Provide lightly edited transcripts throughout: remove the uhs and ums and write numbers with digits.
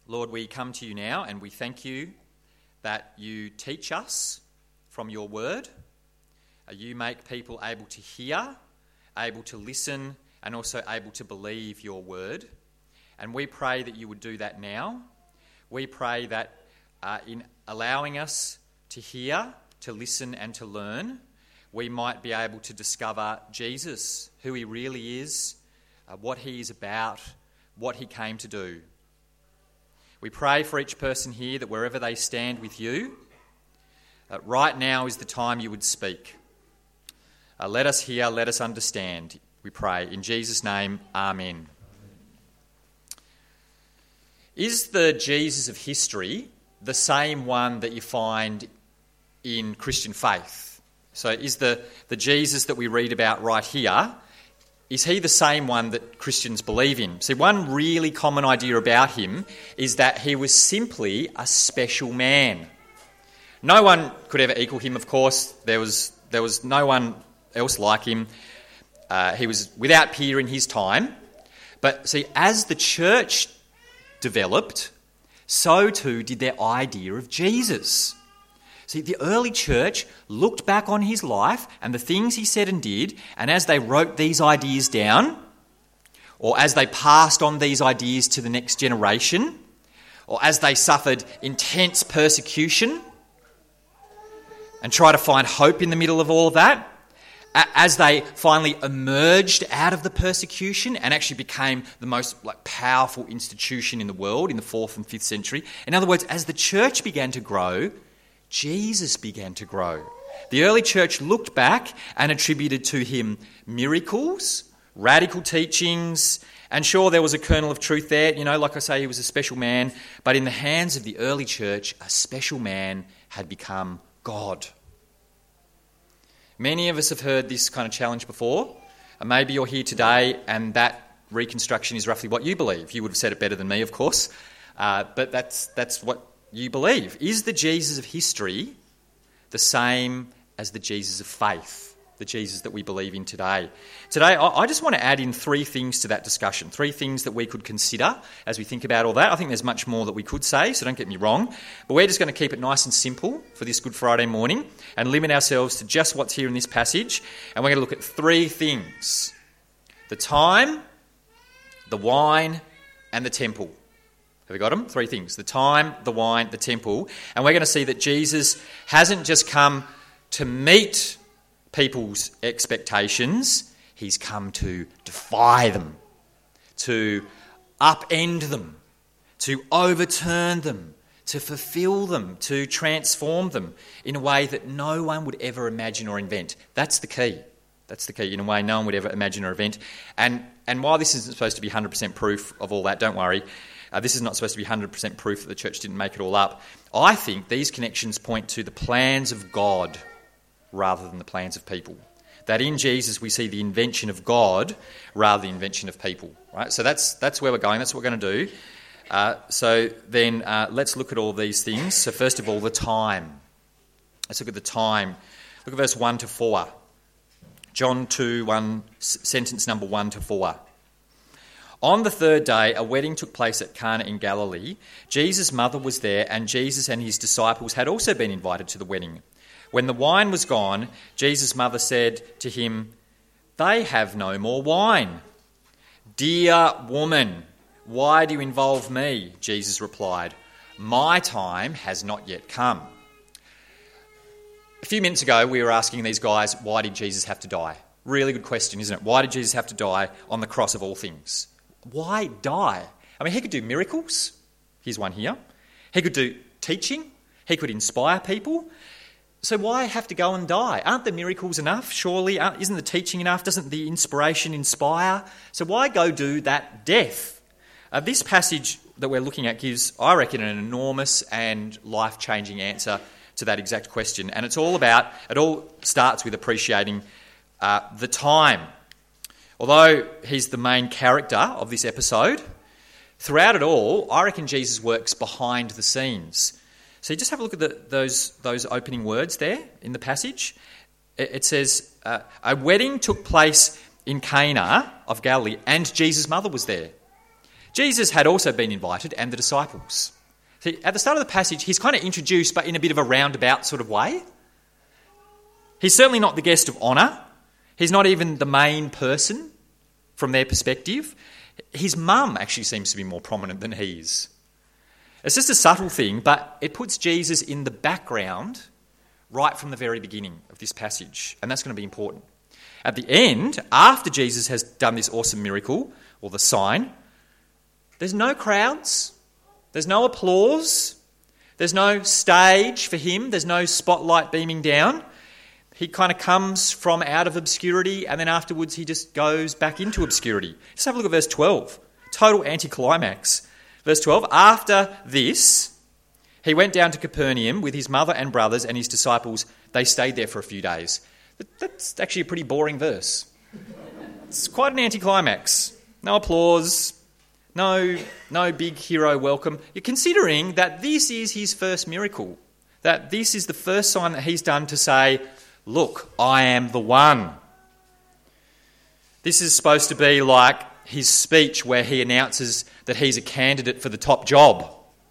Lord, we come to you now and we thank you that you teach us from your word. You make people able to hear, able to listen, and also able to believe your word. And we pray that you would do that now. We pray that in allowing us to hear, to listen and to learn, we might be able to discover Jesus, who he really is, what he is about, what he came to do. We pray for each person here that wherever they stand with you, right now is the time you would speak. Let us hear, let us understand, we pray. In Jesus' name, amen. Is the Jesus of history the same one that you find in Christian faith? So is the Jesus that we read about right here, is he the same one that Christians believe in? See, one really common idea about him is that he was simply a special man. No one could ever equal him, of course. There was no one else like him. He was without peer in his time. But see, as the church developed, so too did their idea of Jesus. See, the early church looked back on his life and the things he said and did, and as they wrote these ideas down, or as they passed on these ideas to the next generation, or as they suffered intense persecution and tried to find hope in the middle of all of that, as they finally emerged out of the persecution and actually became the most powerful institution in the world in the 4th and 5th century. In other words, as the church began to grow, Jesus began to grow. The early church looked back and attributed to him miracles, radical teachings, and sure, there was a kernel of truth there. Like I say, he was a special man. But in the hands of the early church, a special man had become God. Many of us have heard this kind of challenge before. Maybe you're here today and that reconstruction is roughly what you believe. You would have said it better than me, of course. But that's what you believe. Is the Jesus of history the same as the Jesus of faith, the Jesus that we believe in today? Today, I just want to add in 3 things to that discussion, 3 things that we could consider as we think about all that. I think there's much more that we could say, so don't get me wrong, but we're just going to keep it nice and simple for this Good Friday morning and limit ourselves to just what's here in this passage, and we're going to look at 3 things: the time, the wine, and the temple. Have we got them? 3 things: the time, the wine, the temple. And we're going to see that Jesus hasn't just come to meet people's expectations, he's come to defy them, to upend them, to overturn them, to fulfill them, to transform them in a way that no one would ever imagine or invent. That's the key. That's the key, in a way no one would ever imagine or invent. And while this isn't supposed to be 100% proof of all that, don't worry. This is not supposed to be 100% proof that the church didn't make it all up. I think these connections point to the plans of God rather than the plans of people. That in Jesus we see the invention of God rather than the invention of people. Right? So that's where we're going. That's what we're going to do. So then let's look at all these things. So first of all, the time. Let's look at the time. Look at verse 1 to 4. John 2, sentence number 1 to 4. On the 3rd day, a wedding took place at Cana in Galilee. Jesus' mother was there, and Jesus and his disciples had also been invited to the wedding. When the wine was gone, Jesus' mother said to him, "They have no more wine." "Dear woman, why do you involve me?" Jesus replied. "My time has not yet come." A few minutes ago, we were asking these guys, why did Jesus have to die? Really good question, isn't it? Why did Jesus have to die on the cross of all things? Why die? I mean, he could do miracles. Here's one here. He could do teaching. He could inspire people. So why have to go and die? Aren't the miracles enough? Surely, isn't the teaching enough? Doesn't the inspiration inspire? So why go do that death? This passage that we're looking at gives, I reckon, an enormous and life-changing answer to that exact question. And it all starts with appreciating the time. Although he's the main character of this episode, throughout it all, I reckon Jesus works behind the scenes. So you just have a look at those opening words there in the passage. It says, a wedding took place in Cana of Galilee, and Jesus' mother was there. Jesus had also been invited, and the disciples. See, at the start of the passage, he's kind of introduced, but in a bit of a roundabout sort of way. He's certainly not the guest of honour. He's not even the main person from their perspective. His mum actually seems to be more prominent than he is. It's just a subtle thing, but it puts Jesus in the background right from the very beginning of this passage, and that's going to be important. At the end, after Jesus has done this awesome miracle, or the sign, there's no crowds, there's no applause, there's no stage for him, there's no spotlight beaming down. He kind of comes from out of obscurity, and then afterwards he just goes back into obscurity. Just have a look at verse 12. Total anticlimax. Verse 12, after this, he went down to Capernaum with his mother and brothers and his disciples. They stayed there for a few days. That's actually a pretty boring verse. It's quite an anticlimax. No applause, no big hero welcome. You're considering that this is his first miracle, that this is the first sign that he's done to say, look, I am the one. This is supposed to be like his speech where he announces that he's a candidate for the top job.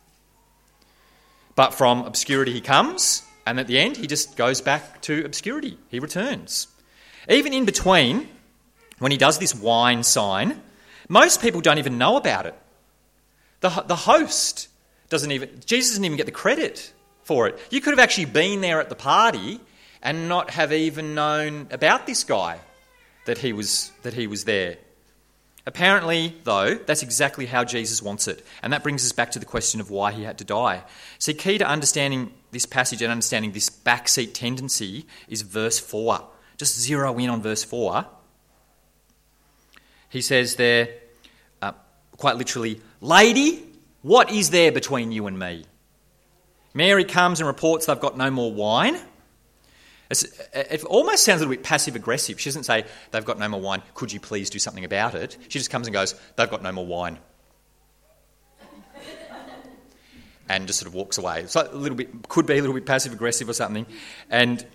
But from obscurity he comes, and at the end he just goes back to obscurity. He returns. Even in between, when he does this wine sign, most people don't even know about it. The host Jesus doesn't even get the credit for it. You could have actually been there at the party and not have even known about this guy, that he was there. Apparently, though, that's exactly how Jesus wants it. And that brings us back to the question of why he had to die. See, key to understanding this passage and understanding this backseat tendency is verse 4. Just zero in on verse 4. He says there, quite literally, "Lady, what is there between you and me?" Mary comes and reports they've got no more wine. It almost sounds a little bit passive-aggressive. She doesn't say, they've got no more wine, could you please do something about it? She just comes and goes, they've got no more wine. And just sort of walks away. So could be a little bit passive-aggressive or something. And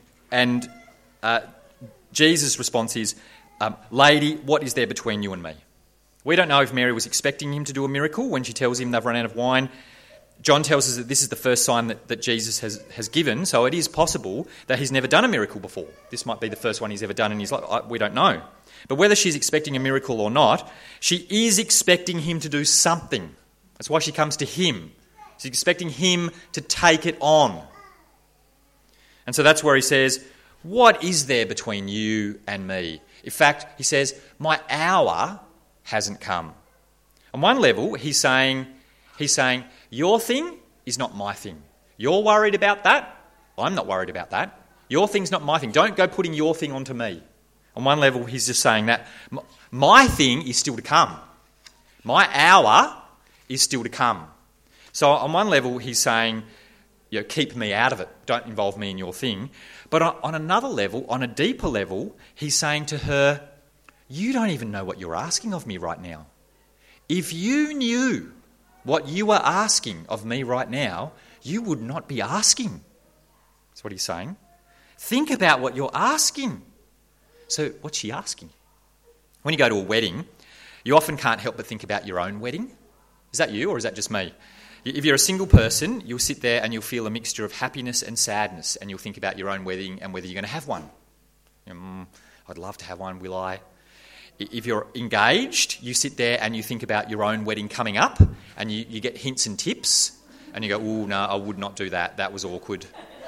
Jesus' response is, "Lady, what is there between you and me?" We don't know if Mary was expecting him to do a miracle when she tells him they've run out of wine. John tells us that this is the first sign that Jesus has given, so it is possible that he's never done a miracle before. This might be the first one he's ever done in his life. We don't know. But whether she's expecting a miracle or not, she is expecting him to do something. That's why she comes to him. She's expecting him to take it on. And so that's where he says, what is there between you and me? In fact, he says, my hour hasn't come. On one level, he's saying, your thing is not my thing. You're worried about that. I'm not worried about that. Your thing's not my thing. Don't go putting your thing onto me. On one level, he's just saying that my thing is still to come. My hour is still to come. So on one level, he's saying, keep me out of it. Don't involve me in your thing. But on another level, on a deeper level, he's saying to her, you don't even know what you're asking of me right now. If you knew what you are asking of me right now, you would not be asking. That's what he's saying. Think about what you're asking. So what's she asking? When you go to a wedding, you often can't help but think about your own wedding. Is that you or is that just me? If you're a single person, you'll sit there and you'll feel a mixture of happiness and sadness, and you'll think about your own wedding and whether you're going to have one. I'd love to have one, will I? If you're engaged, you sit there and you think about your own wedding coming up, and you get hints and tips, and you go, oh, no, I would not do that. That was awkward.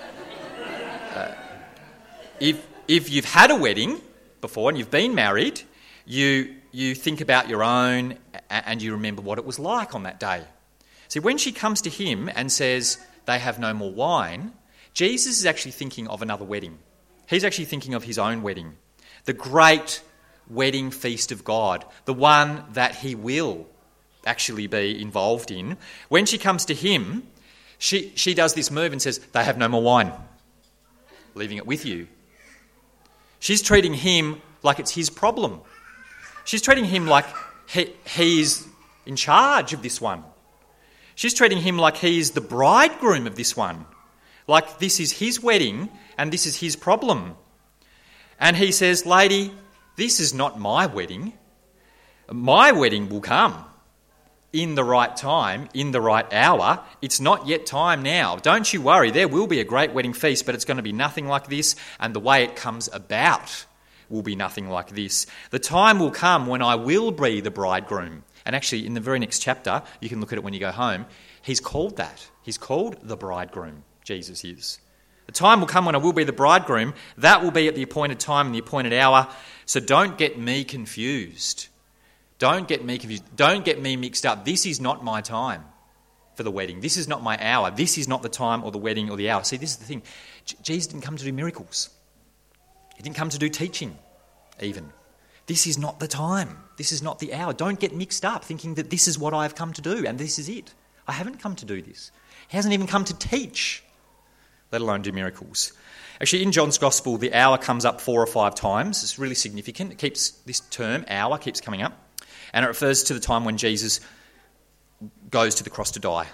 If you've had a wedding before and you've been married, you think about your own and you remember what it was like on that day. See, when she comes to him and says they have no more wine, Jesus is actually thinking of another wedding. He's actually thinking of his own wedding, the great wedding feast of God, the one that he will actually be involved in. When she comes to him, she does this move and says, they have no more wine, leaving it with you. She's treating him like it's his problem. She's treating him like he's in charge of this one. She's treating him like he's the bridegroom of this one, like this is his wedding and this is his problem. And he says, lady, this is not my wedding. My wedding will come. in the right time, in the right hour. It's not yet time now. Don't you worry, there will be a great wedding feast, but it's going to be nothing like this, and the way it comes about will be nothing like this. The time will come when I will be the bridegroom. And actually, in the very next chapter, you can look at it when you go home, he's called that. He's called the bridegroom, Jesus is. The time will come when I will be the bridegroom. That will be at the appointed time and the appointed hour. So don't get me confused. Don't get me confused. Don't get me mixed up. This is not my time for the wedding. This is not my hour. This is not the time or the wedding or the hour. See, this is the thing. Jesus didn't come to do miracles. He didn't come to do teaching, even. This is not the time. This is not the hour. Don't get mixed up thinking that this is what I have come to do and this is it. I haven't come to do this. He hasn't even come to teach, let alone do miracles. Actually, in John's Gospel, the hour comes up 4 or 5 times. It's really significant. It keeps, this term, hour, keeps coming up. And it refers to the time when Jesus goes to the cross to die.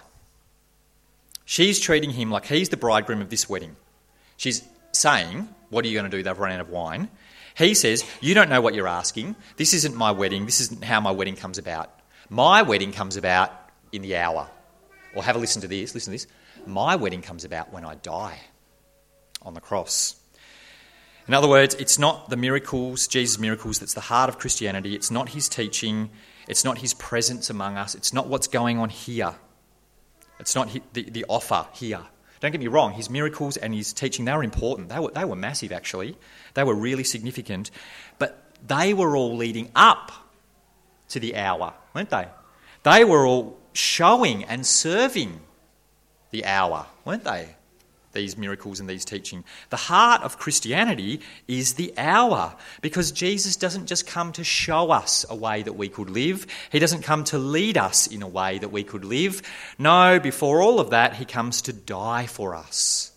She's treating him like he's the bridegroom of this wedding. She's saying, what are you going to do? They've run out of wine. He says, you don't know what you're asking. This isn't my wedding. This isn't how my wedding comes about. My wedding comes about in the hour. Or have a listen to this. Listen to this. My wedding comes about when I die on the cross. In other words, it's not the miracles, Jesus' miracles, that's the heart of Christianity. It's not his teaching. It's not his presence among us. It's not what's going on here. It's not the offer here. Don't get me wrong, his miracles and his teaching, they were important. They were massive, actually. They were really significant. But they were all leading up to the hour, weren't they? They were all showing and serving the hour, weren't they? These miracles and these teaching. The heart of Christianity is the hour, because Jesus doesn't just come to show us a way that we could live. He doesn't come to lead us in a way that we could live. No, before all of that, he comes to die for us.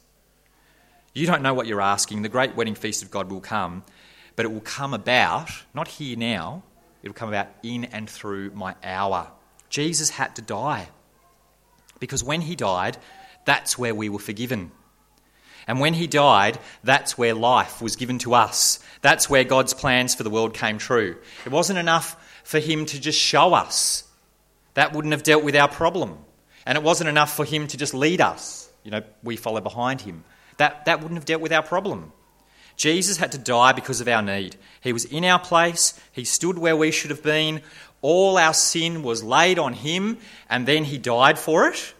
You don't know what you're asking. The great wedding feast of God will come, but it will come about, not here now, it will come about in and through my hour. Jesus had to die, because when he died, that's where we were forgiven. And when he died, that's where life was given to us. That's where God's plans for the world came true. It wasn't enough for him to just show us. That wouldn't have dealt with our problem. And it wasn't enough for him to just lead us. We follow behind him. That wouldn't have dealt with our problem. Jesus had to die because of our need. He was in our place. He stood where we should have been. All our sin was laid on him, and then he died for it.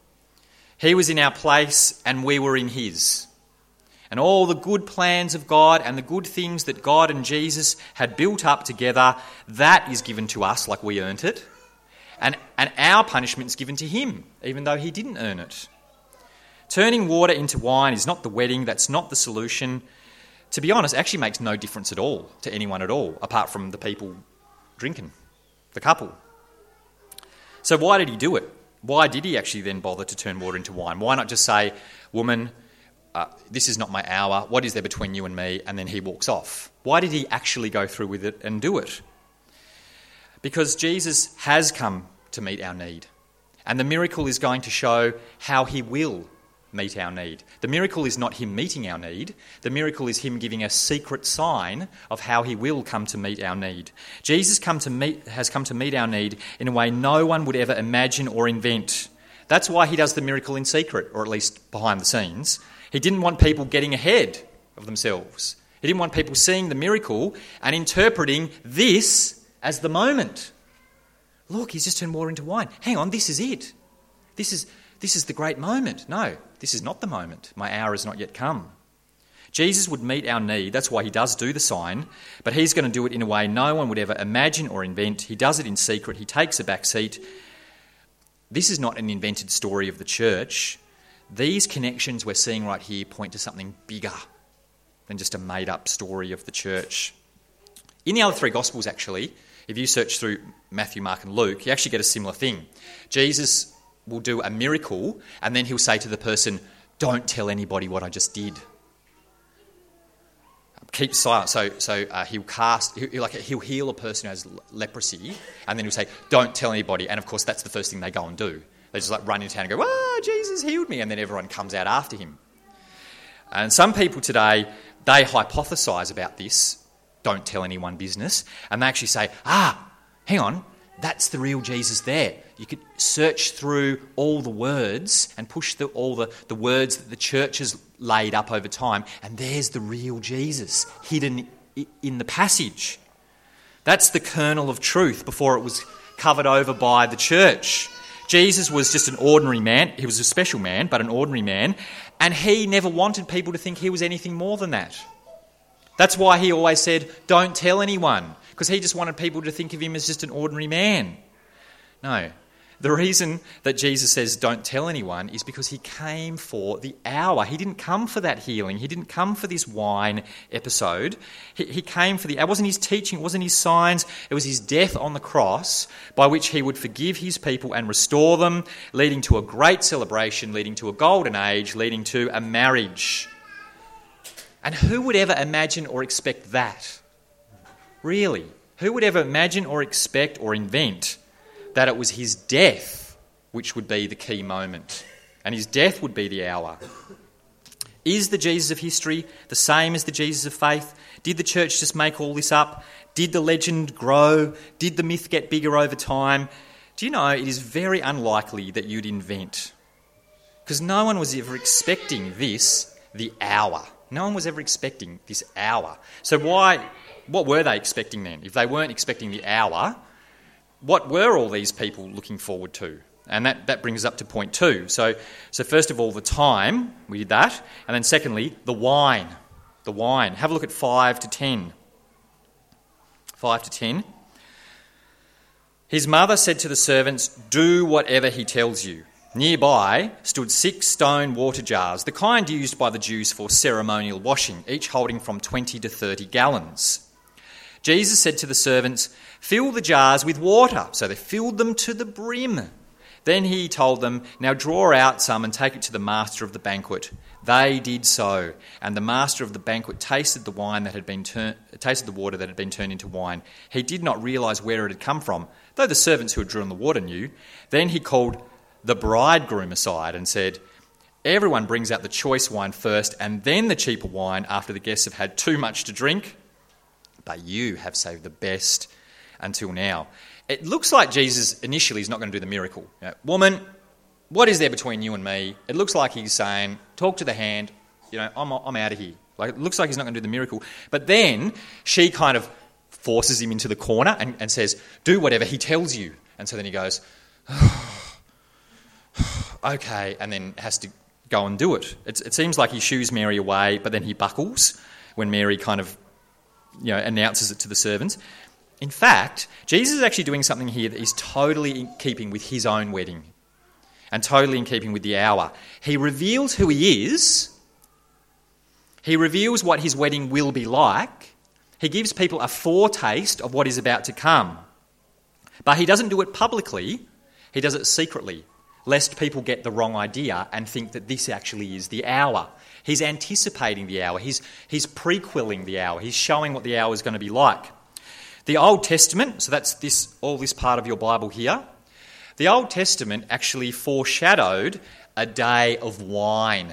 He was in our place and we were in his. And all the good plans of God and the good things that God and Jesus had built up together, that is given to us like we earned it. And our punishment is given to him, even though he didn't earn it. Turning water into wine is not the wedding. That's not the solution. To be honest, it actually makes no difference at all to anyone at all, apart from the people drinking, the couple. So why did he do it? Why did he actually then bother to turn water into wine? Why not just say, woman, this is not my hour. What is there between you and me? And then he walks off. Why did he actually go through with it and do it? Because Jesus has come to meet our need. And the miracle is going to show how he will meet our need. The miracle is not him meeting our need. The miracle is him giving a secret sign of how he will come to meet our need. Jesus has come to meet our need in a way no one would ever imagine or invent. That's why he does the miracle in secret, or at least behind the scenes. He didn't want people getting ahead of themselves. He didn't want people seeing the miracle and interpreting this as the moment. Look, he's just turned water into wine. Hang on, this is it. This is the great moment. No, this is not the moment. My hour has not yet come. Jesus would meet our need. That's why he does do the sign, but he's going to do it in a way no one would ever imagine or invent. He does it in secret. He takes a back seat. This is not an invented story of the church. These connections we're seeing right here point to something bigger than just a made-up story of the church. In the other 3 Gospels, actually, if you search through Matthew, Mark and Luke, you actually get a similar thing. Jesus will do a miracle and then he'll say to the person, don't tell anybody what I just did. Keep silent. So he'll heal a person who has leprosy and then he'll say, don't tell anybody. And of course that's the first thing they go and do. They just run into town and go, "Ah, Jesus healed me," and then everyone comes out after him. And some people today, they hypothesise about this, don't tell anyone business, and they actually say, hang on, That's the real Jesus there. You could search through all the words and push all the words that the church has laid up over time, and there's the real Jesus hidden in the passage. That's the kernel of truth before it was covered over by the church. Jesus was just an ordinary man. He was a special man, but an ordinary man, and he never wanted people to think he was anything more than that. That's why he always said, don't tell anyone, because he just wanted people to think of him as just an ordinary man. No. The reason that Jesus says don't tell anyone is because he came for the hour. He didn't come for that healing. He didn't come for this wine episode. He came for it wasn't his teaching, it wasn't his signs, it was his death on the cross by which he would forgive his people and restore them, leading to a great celebration, leading to a golden age, leading to a marriage. And who would ever imagine or expect that? Really? Who would ever imagine or expect or invent that it was his death which would be the key moment, and his death would be the hour? Is the Jesus of history the same as the Jesus of faith? Did the church just make all this up? Did the legend grow? Did the myth get bigger over time? Do you know, it is very unlikely that you'd invent, because no one was ever expecting the hour. No one was ever expecting this hour. So what were they expecting then? If they weren't expecting the hour, what were all these people looking forward to? And that brings us up to point 2. So first of all, the time, we did that. And then secondly, the wine. The wine. Have a look at 5 to 10. 5 to 10. His mother said to the servants, "Do whatever he tells you." Nearby stood 6 stone water jars, the kind used by the Jews for ceremonial washing, each holding from 20 to 30 gallons. Jesus said to the servants, "Fill the jars with water." So they filled them to the brim. Then he told them, "Now draw out some and take it to the master of the banquet." They did so, and the master of the banquet tasted the water that had been turned into wine. He did not realise where it had come from, though the servants who had drawn the water knew. Then he called the bridegroom aside and said, "Everyone brings out the choice wine first, and then the cheaper wine after the guests have had too much to drink. But you have saved the best until now." It looks like Jesus initially is not going to do the miracle. Woman, what is there between you and me? It looks like he's saying, talk to the hand, I'm out of here. Like, it looks like he's not going to do the miracle. But then she kind of forces him into the corner and says, "Do whatever he tells you." And so then he goes, okay, and then has to go and do it. It seems like he shoos Mary away, but then he buckles when Mary kind of announces it to the servants. In fact, Jesus is actually doing something here that is totally in keeping with his own wedding and totally in keeping with the hour. He reveals who he is. He reveals what his wedding will be like. He gives people a foretaste of what is about to come. But he doesn't do it publicly. He does it secretly, lest people get the wrong idea and think that this actually is the hour. He's anticipating the hour. He's prequelling the hour. He's showing what the hour is going to be like. The Old Testament, so that's all this part of your Bible here, the Old Testament actually foreshadowed a day of wine.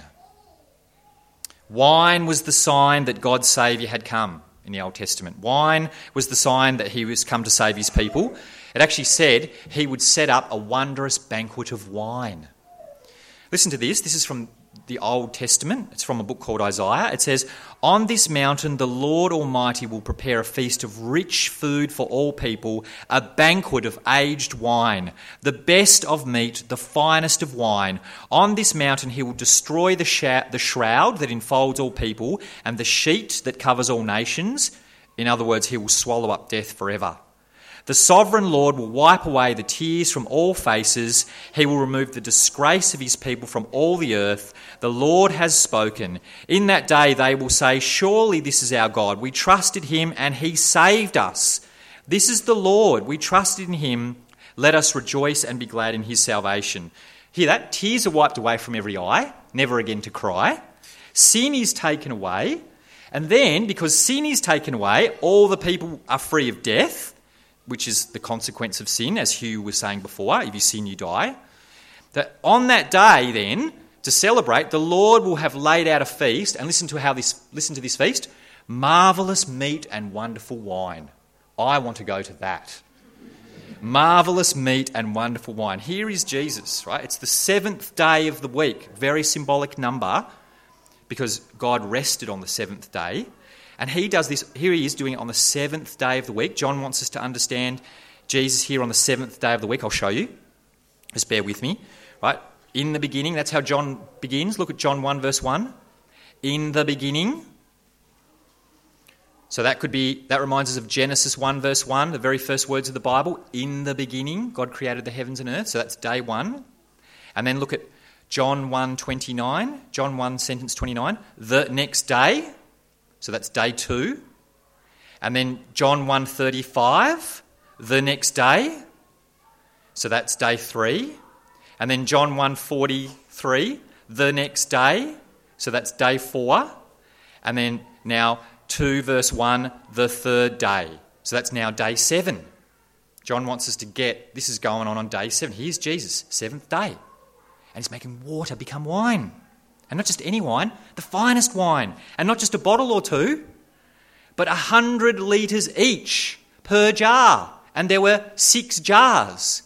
Wine was the sign that God's Saviour had come in the Old Testament. Wine was the sign that he was come to save his people. It actually said he would set up a wondrous banquet of wine. Listen to this. This is from the Old Testament. It's from a book called Isaiah. It says, "On this mountain the Lord Almighty will prepare a feast of rich food for all people, a banquet of aged wine, the best of meat, the finest of wine. On this mountain he will destroy the shroud that enfolds all people and the sheet that covers all nations." In other words, he will swallow up death forever. "The sovereign Lord will wipe away the tears from all faces. He will remove the disgrace of his people from all the earth. The Lord has spoken. In that day they will say, 'Surely this is our God. We trusted him and he saved us. This is the Lord. We trusted in him. Let us rejoice and be glad in his salvation.'" Hear that? Tears are wiped away from every eye, never again to cry. Sin is taken away. And then, because sin is taken away, all the people are free of death, which is the consequence of sin, as Hugh was saying before. If you sin, you die. That on that day, then, to celebrate, the Lord will have laid out a feast, and listen to this feast: marvellous meat and wonderful wine. I want to go to that. marvellous meat and wonderful wine. Here is Jesus, right? It's the seventh day of the week, very symbolic number, because God rested on the seventh day. And he does this, here he is doing it on the seventh day of the week. John wants us to understand Jesus here on the seventh day of the week. I'll show you. Just bear with me, right? In the beginning, that's how John begins. Look at John 1 verse 1. In the beginning. So that reminds us of Genesis 1 verse 1, the very first words of the Bible. In the beginning, God created the heavens and earth. So that's day 1. And then look at John 1:29, John 1 sentence 29, the next day. So that's day 2. And then John 1:35, the next day. So that's day 3. And then John 1:43, the next day. So that's day 4. And then now 2 verse 1, the third day. So that's now day 7. John wants us to get, this is going on day 7. Here's Jesus, 7th day. And he's making water become wine. And not just any wine, the finest wine. And not just a bottle or two, but 100 litres each per jar. And there were 6 jars.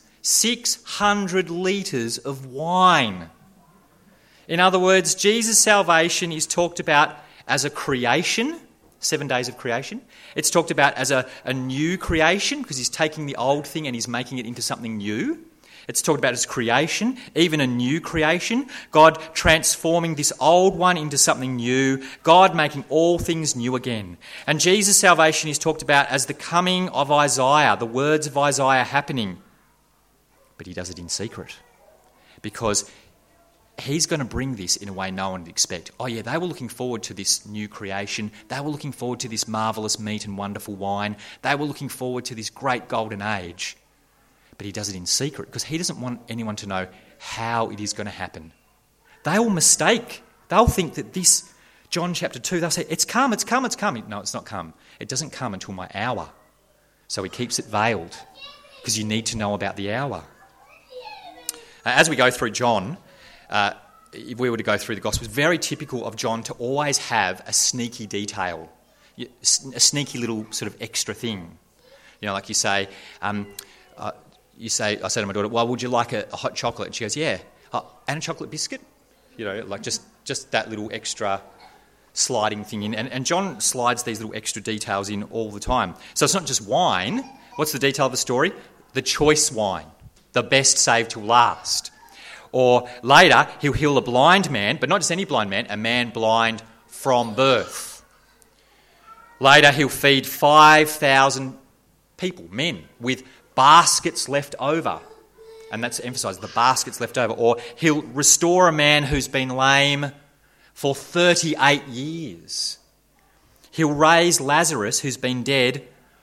600 litres of wine. In other words, Jesus' salvation is talked about as a creation, 7 days of creation. It's talked about as a new creation, because he's taking the old thing and he's making it into something new. It's talked about as creation, even a new creation. God transforming this old one into something new. God making all things new again. And Jesus' salvation is talked about as the coming of Isaiah, the words of Isaiah happening. But he does it in secret, because he's going to bring this in a way no one would expect. Oh yeah, they were looking forward to this new creation. They were looking forward to this marvellous meat and wonderful wine. They were looking forward to this great golden age. But he does it in secret, because he doesn't want anyone to know how it is going to happen. They'll mistake. They'll think that this, John chapter 2, they'll say, it's come, it's come, it's come. No, it's not come. It doesn't come until my hour. So he keeps it veiled, because you need to know about the hour. As we go through John, if we were to go through the Gospels, very typical of John to always have a sneaky detail, a sneaky little sort of extra thing. You know, like you say, I say to my daughter, well, would you like a hot chocolate? And she goes, yeah. And a chocolate biscuit? You know, like just that little extra sliding thing in. And John slides these little extra details in all the time. So it's not just wine. What's the detail of the story? The choice wine, the best saved till last. Or later, he'll heal a blind man, but not just any blind man, a man blind from birth. Later, he'll feed 5,000 people, men, with baskets left over. And that's emphasised, the baskets left over. Or he'll restore a man who's been lame for 38 years. He'll raise Lazarus, who's been dead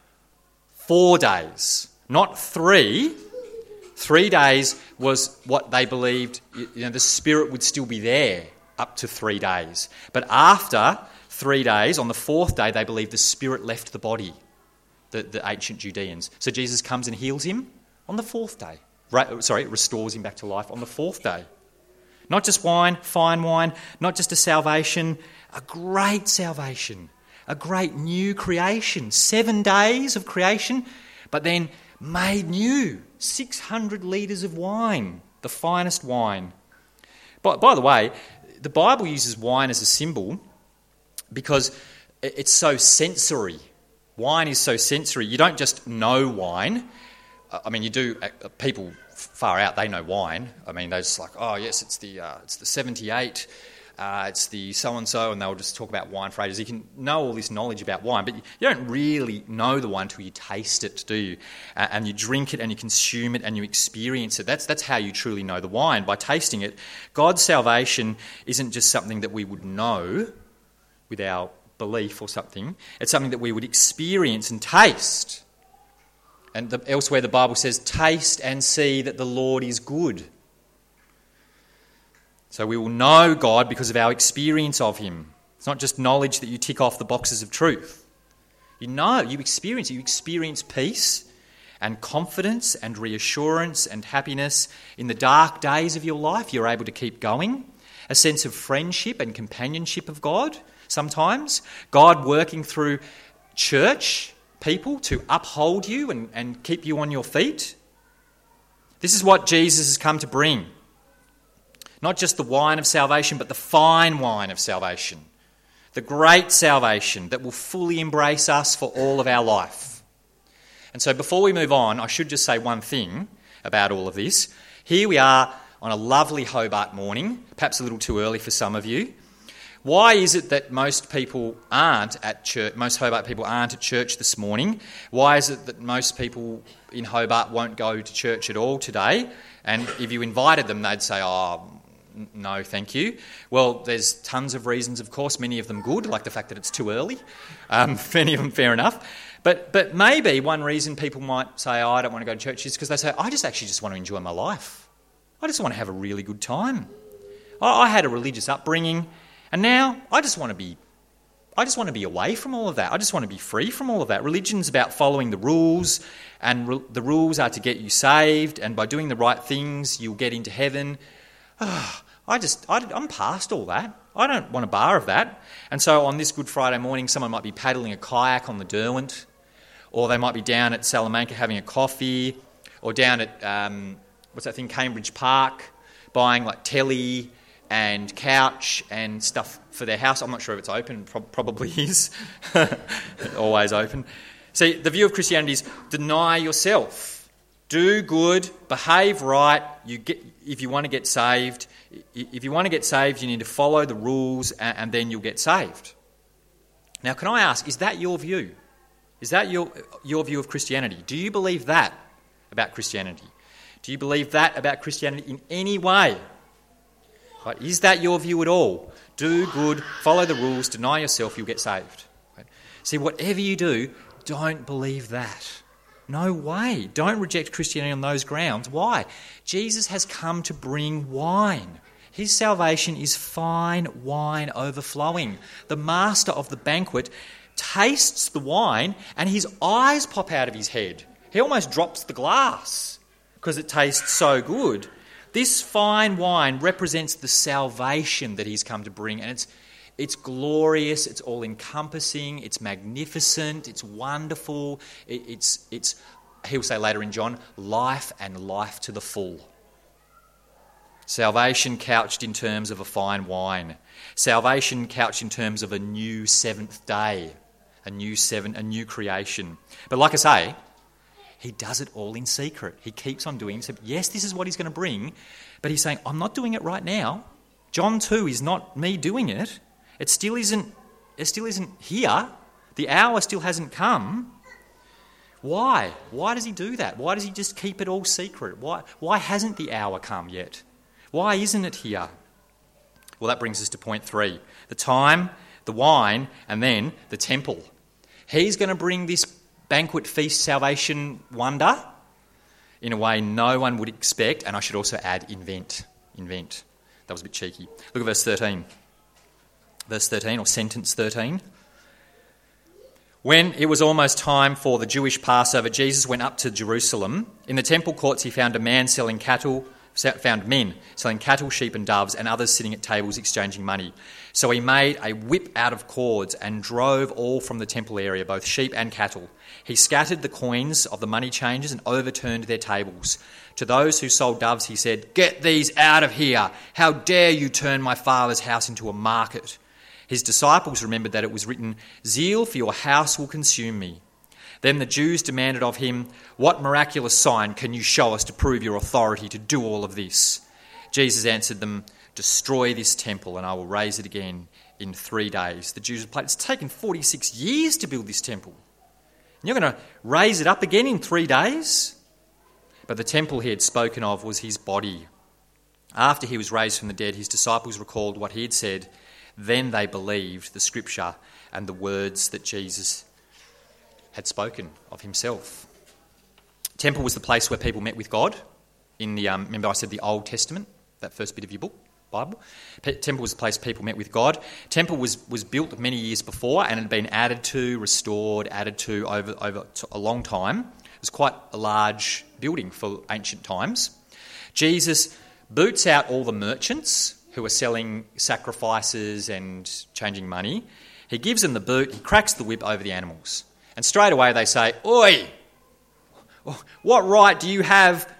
4 days, not 3. 3 days was what they believed, the spirit would still be there up to 3 days. But after 3 days, on the 4th day, they believed the spirit left the body, the ancient Judeans. So Jesus comes and heals him on the 4th day. Restores him back to life on the 4th day. Not just wine, fine wine, not just a salvation, a great salvation, a great new creation. 7 days of creation, but then made new. 600 litres of wine, the finest wine. By the way, the Bible uses wine as a symbol because it's so sensory. Wine is so sensory. You don't just know wine. I mean, you do. People far out, they know wine. I mean, they're just like, oh yes, it's the 78. It's the so-and-so, and they'll just talk about wine for ages. You can know all this knowledge about wine, but you don't really know the wine until you taste it, do you? And you drink it, and you consume it, and you experience it. That's how you truly know the wine, by tasting it. God's salvation isn't just something that we would know with our belief or something. It's something that we would experience and taste. And elsewhere the Bible says, taste and see that the Lord is good. So we will know God because of our experience of him. It's not just knowledge that you tick off the boxes of truth. You know, you experience it. You experience peace and confidence and reassurance and happiness in the dark days of your life. You're able to keep going. A sense of friendship and companionship of God sometimes. God working through church people to uphold you and keep you on your feet This is what Jesus has come to bring. Not just the wine of salvation, but the fine wine of salvation. The great salvation that will fully embrace us for all of our life. And so before we move on, I should just say one thing about all of this. Here we are on a lovely Hobart morning, perhaps a little too early for some of you. Why is it that most people aren't at church? Most Hobart people aren't at church this morning. Why is it that most people in Hobart won't go to church at all today? And if you invited them, they'd say, "Oh, no, thank you." Well, there's tons of reasons, of course, many of them good, like the fact that it's too early. Many of them fair enough. But maybe one reason people might say, "Oh, I don't want to go to church," is because they say, "I just want to enjoy my life. I just want to have a really good time. I had a religious upbringing. And now I just want to be away from all of that. I just want to be free from all of that." Religion's about following the rules, and the rules are to get you saved, and by doing the right things, you'll get into heaven. I'm past all that. I don't want a bar of that. And so on this Good Friday morning, someone might be paddling a kayak on the Derwent, or they might be down at Salamanca having a coffee, or down at, Cambridge Park, buying like telly and couch and stuff for their house. I'm not sure if it's open, probably is. Always open. See, the view of Christianity is deny yourself. Do good, behave right. If you want to get saved, you need to follow the rules and then you'll get saved. Now, can I ask, is that your view? Is that your view of Christianity? Do you believe that about Christianity? Do you believe that about Christianity in any way? Right? Is that your view at all? Do good, follow the rules, deny yourself, you'll get saved. Right? See, whatever you do, don't believe that. No way. Don't reject Christianity on those grounds. Why? Jesus has come to bring wine. His salvation is fine wine overflowing. The master of the banquet tastes the wine and his eyes pop out of his head. He almost drops the glass because it tastes so good. This fine wine represents the salvation that he's come to bring, and it's glorious, it's all-encompassing, it's magnificent, it's wonderful, it's he'll say later in John, life and life to the full. Salvation couched in terms of a fine wine. Salvation couched in terms of a new seventh day, a new creation. But like I say, he does it all in secret. He keeps on doing it. So yes, this is what he's going to bring, but he's saying, I'm not doing it right now. John 2 is not me doing it. It still isn't here. The hour still hasn't come. Why? Why does he do that? Why does he just keep it all secret? Why hasn't the hour come yet? Why isn't it here? Well, that brings us to point 3. The time, the wine, and then the temple. He's going to bring this banquet feast salvation wonder in a way no one would expect, and I should also add invent. That was a bit cheeky. Look at verse 13. Verse 13, or sentence 13. When it was almost time for the Jewish Passover, Jesus went up to Jerusalem. In the temple courts he found men selling cattle, sheep and doves, and others sitting at tables exchanging money. So he made a whip out of cords and drove all from the temple area, both sheep and cattle. He scattered the coins of the money changers and overturned their tables. To those who sold doves he said, "Get these out of here! How dare you turn my father's house into a market?" His disciples remembered that it was written, "Zeal for your house will consume me." Then the Jews demanded of him, "What miraculous sign can you show us to prove your authority to do all of this?" Jesus answered them, "Destroy this temple and I will raise it again in 3 days." The Jews replied, "It's taken 46 years to build this temple. And you're going to raise it up again in 3 days?" But the temple he had spoken of was his body. After he was raised from the dead, his disciples recalled what he had said. Then they believed the scripture and the words that Jesus had spoken of himself. Temple was the place where people met with God. In the remember I said the Old Testament, that first bit of your book, Bible. Temple was the place people met with God. Temple was built many years before and had been added to, restored, over a long time. It was quite a large building for ancient times. Jesus boots out all the merchants who are selling sacrifices and changing money. He gives them the boot, he cracks the whip over the animals. And straight away they say, "Oi, what right do you have to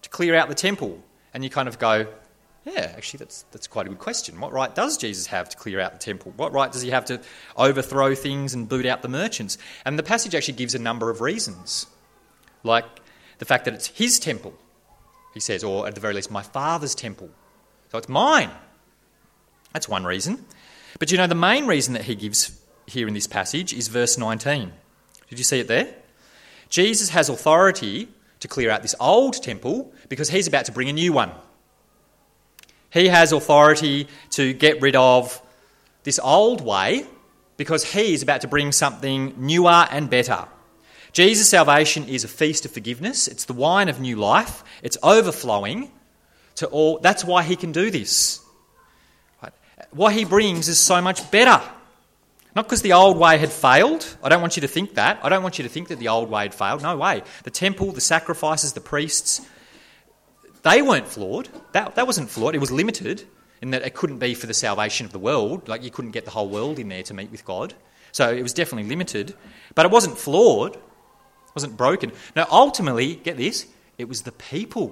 to clear out the temple? And you kind of go, yeah, actually that's quite a good question. What right does Jesus have to clear out the temple? What right does he have to overthrow things and boot out the merchants? And the passage actually gives a number of reasons, like the fact that it's his temple, he says, or at the very least, my Father's temple. So it's mine. That's one reason. But the main reason that he gives here in this passage is verse 19. Did you see it there? Jesus has authority to clear out this old temple because he's about to bring a new one. He has authority to get rid of this old way because he is about to bring something newer and better. Jesus' salvation is a feast of forgiveness. It's the wine of new life. It's overflowing to all. That's why he can do this. Right? What he brings is so much better. Not because the old way had failed. I don't want you to think that. I don't want you to think that the old way had failed. No way. The temple, the sacrifices, the priests, they weren't flawed. That wasn't flawed. It was limited in that it couldn't be for the salvation of the world. Like you couldn't get the whole world in there to meet with God. So it was definitely limited. But it wasn't flawed. It wasn't broken. No, ultimately, get this, it was the people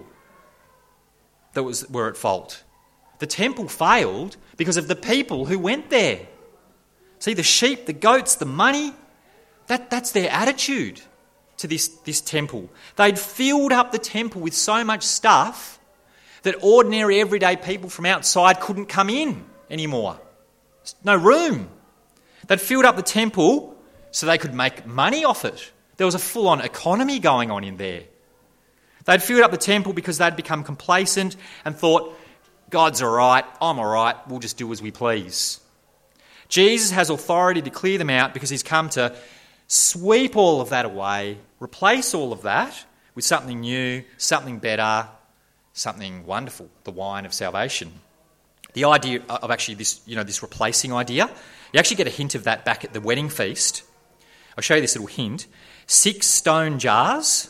that were at fault. The temple failed because of the people who went there. See, the sheep, the goats, the money, that's their attitude to this temple. They'd filled up the temple with so much stuff that ordinary, everyday people from outside couldn't come in anymore. No room. They'd filled up the temple so they could make money off it. There was a full-on economy going on in there. They'd filled up the temple because they'd become complacent and thought, God's all right, I'm all right, we'll just do as we please. Jesus has authority to clear them out because he's come to sweep all of that away, replace all of that with something new, something better, something wonderful, the wine of salvation. The idea of actually this replacing idea, you actually get a hint of that back at the wedding feast. I'll show you this little hint. 6 stone jars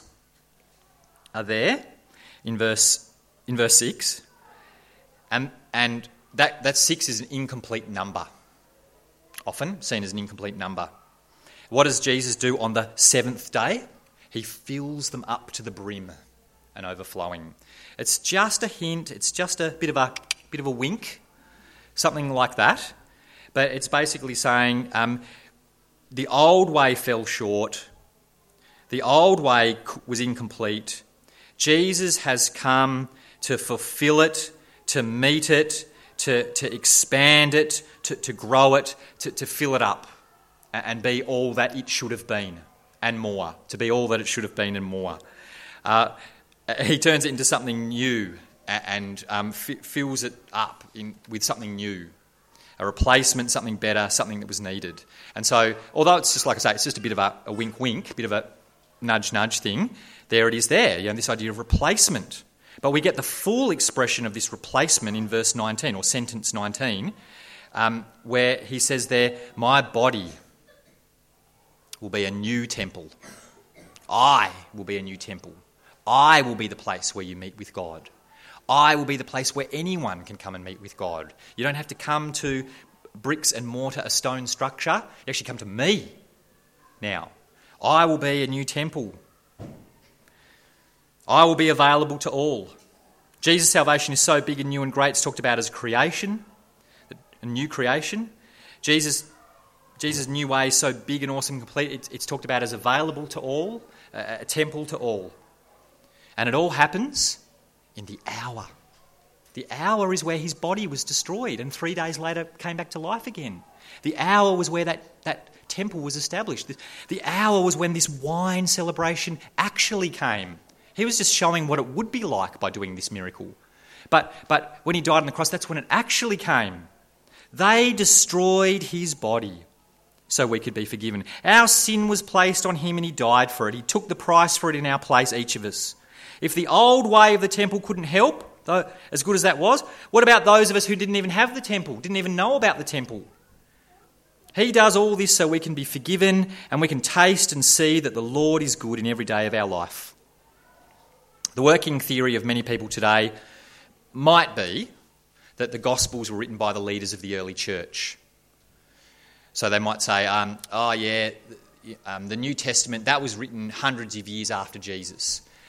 are there in verse 6, and that 6 is an incomplete number, often seen as an incomplete number. What does Jesus do on the 7th day? He fills them up to the brim and overflowing. It's just a hint. It's just a bit of a wink, something like that. But it's basically saying the old way fell short. The old way was incomplete. Jesus has come to fulfill it, to meet it, to expand it, to grow it, to fill it up and be all that it should have been and more, to be all that it should have been and more. He turns it into something new and fills it up with something new, a replacement, something better, something that was needed. And so, although it's just, like I say, it's just a bit of a wink-wink, a bit of a nudge-nudge thing, there it is there, this idea of replacement. But we get the full expression of this replacement in verse 19, or sentence 19, where he says there, my body will be a new temple. I will be a new temple. I will be the place where you meet with God. I will be the place where anyone can come and meet with God. You don't have to come to bricks and mortar, a stone structure. You actually come to me now. I will be a new temple. I will be available to all. Jesus' salvation is so big and new and great, it's talked about as creation, a new creation. Jesus' new way is so big and awesome and complete, it's talked about as available to all, a temple to all. And it all happens in the hour. The hour is where his body was destroyed and 3 days later came back to life again. The hour was where that temple was established. The hour was when this wine celebration actually came. He was just showing what it would be like by doing this miracle. But when he died on the cross, that's when it actually came. They destroyed his body so we could be forgiven. Our sin was placed on him and he died for it. He took the price for it in our place, each of us. If the old way of the temple couldn't help, though, as good as that was, what about those of us who didn't even have the temple, didn't even know about the temple? He does all this so we can be forgiven and we can taste and see that the Lord is good in every day of our life. The working theory of many people today might be that the Gospels were written by the leaders of the early church. So they might say, the New Testament, that was written hundreds of years after Jesus.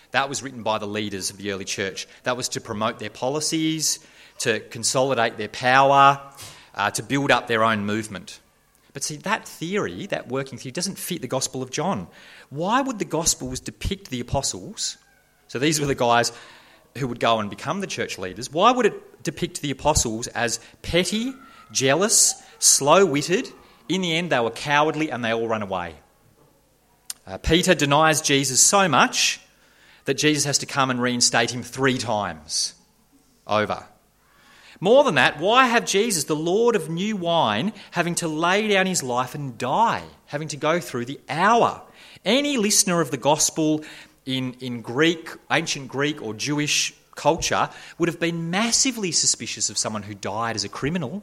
That was written by the leaders of the early church. That was to promote their policies, to consolidate their power, to build up their own movement. But see, that theory, that working theory, doesn't fit the Gospel of John. Why would the Gospels depict the apostles? So these were the guys who would go and become the church leaders. Why would it depict the apostles as petty, jealous, slow-witted? In the end, they were cowardly and they all run away. Peter denies Jesus so much that Jesus has to come and reinstate him 3 times over. More than that, why have Jesus, the Lord of new wine, having to lay down his life and die, having to go through the hour? Any listener of the gospel in Greek, ancient Greek or Jewish culture would have been massively suspicious of someone who died as a criminal.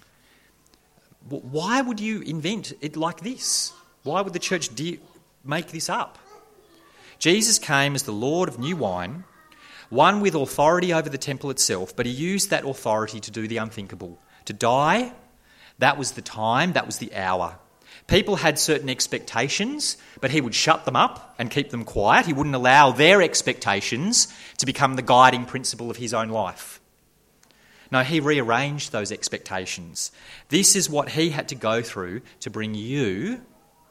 Why would you invent it like this? Why would the church make this up? Jesus came as the Lord of new wine, one with authority over the temple itself, but he used that authority to do the unthinkable. To die, that was the time, that was the hour. People had certain expectations, but he would shut them up and keep them quiet. He wouldn't allow their expectations to become the guiding principle of his own life. No, he rearranged those expectations. This is what he had to go through to bring you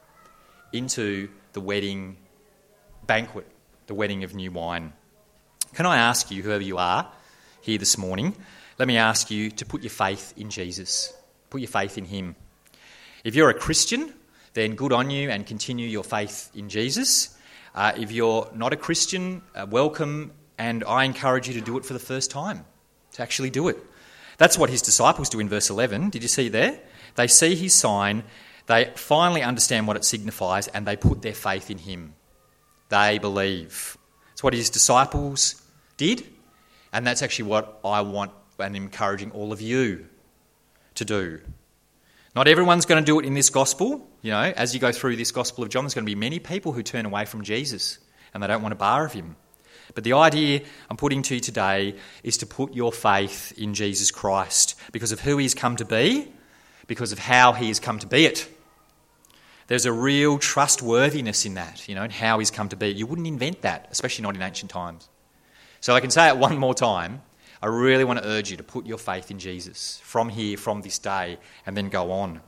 into the wedding banquet, the wedding of new wine. Can I ask you, whoever you are here this morning, let me ask you to put your faith in Jesus. Put your faith in him. If you're a Christian, then good on you and continue your faith in Jesus. If you're not a Christian, welcome, and I encourage you to do it for the first time, to actually do it. That's what his disciples do in verse 11. Did you see there? They see his sign, they finally understand what it signifies, and they put their faith in him. They believe. It's what his disciples did, and that's actually what I want and encouraging all of you to do. Not everyone's going to do it in this gospel. You know, as you go through this Gospel of John, there's going to be many people who turn away from Jesus and they don't want a bar of him. But the idea I'm putting to you today is to put your faith in Jesus Christ because of who he's come to be, because of how he has come to be it. There's a real trustworthiness in that, you know, and how he's come to be. You wouldn't invent that, especially not in ancient times. So I can say it one more time. I really want to urge you to put your faith in Jesus from here, from this day, and then go on.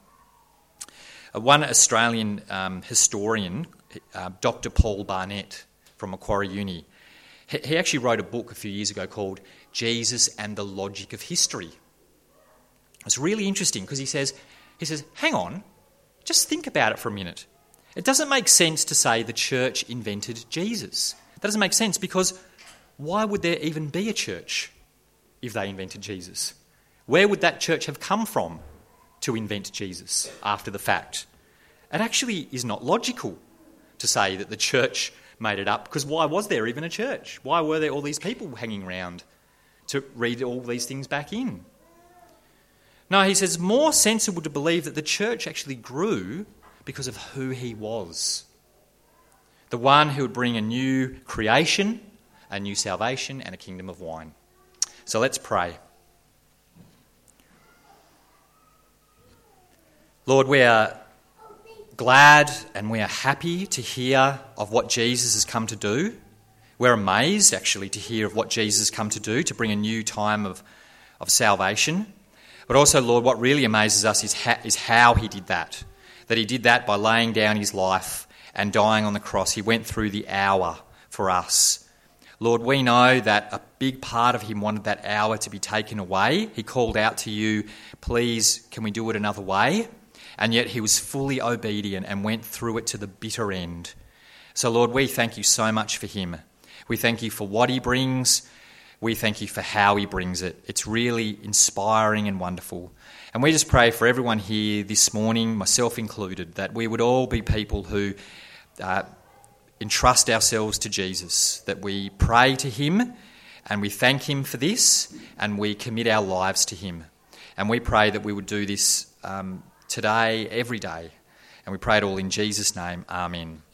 One Australian historian, Dr. Paul Barnett from Macquarie Uni, he actually wrote a book a few years ago called Jesus and the Logic of History. It's really interesting because he says, hang on, just think about it for a minute. It doesn't make sense to say the church invented Jesus. That doesn't make sense because why would there even be a church if they invented Jesus? Where would that church have come from to invent Jesus after the fact? It actually is not logical to say that the church made it up, because why was there even a church? Why were there all these people hanging around to read all these things back in? No, he says, more sensible to believe that the church actually grew because of who he was. The one who would bring a new creation, a new salvation, and a kingdom of wine. So let's pray. Lord, we are glad and we are happy to hear of what Jesus has come to do. We're amazed, actually, to hear of what Jesus has come to do, to bring a new time of salvation. But also, Lord, what really amazes us is how he did that. That he did that by laying down his life and dying on the cross. He went through the hour for us. Lord, we know that a big part of him wanted that hour to be taken away. He called out to you, please, can we do it another way? And yet he was fully obedient and went through it to the bitter end. So, Lord, we thank you so much for him. We thank you for what he brings. We thank you for how he brings it. It's really inspiring and wonderful. And we just pray for everyone here this morning, myself included, that we would all be people who entrust ourselves to Jesus, that we pray to him and we thank him for this and we commit our lives to him. And we pray that we would do this today, every day. And we pray it all in Jesus' name. Amen.